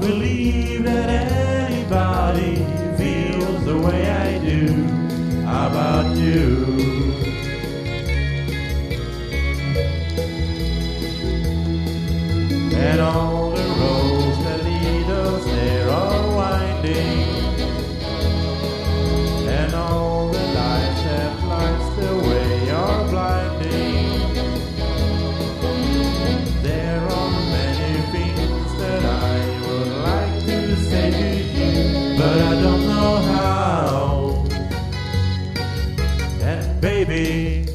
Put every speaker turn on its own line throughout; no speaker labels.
believe that anybody feels the way I do about you. And all the roads that lead us there are winding, and all the lights that lights the way are blinding. There are many things that I would like to say to you, but I don't know how. And baby,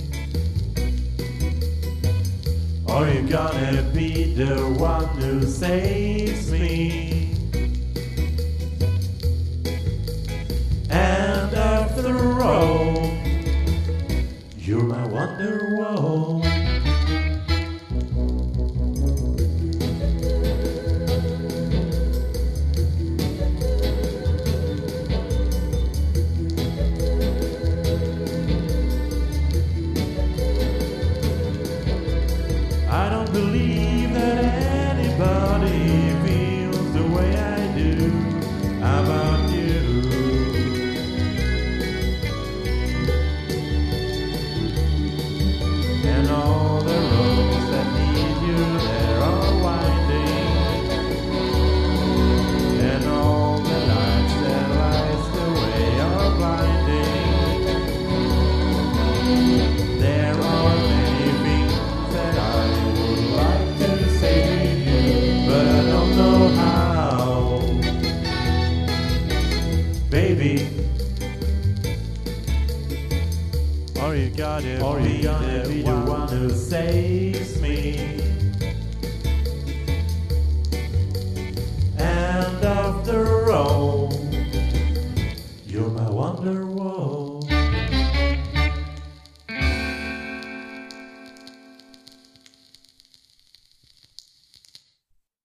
are you gonna be the one who saves me? And after all, you're my wonderwall. I don't believe that anybody feels the way I do about you. And all the roads that lead you there are winding, and all the lights that lights the way are blinding. There are many things that I would like to say to you, but I don't know how. Baby, are you gonna be the one who saves me? And after all,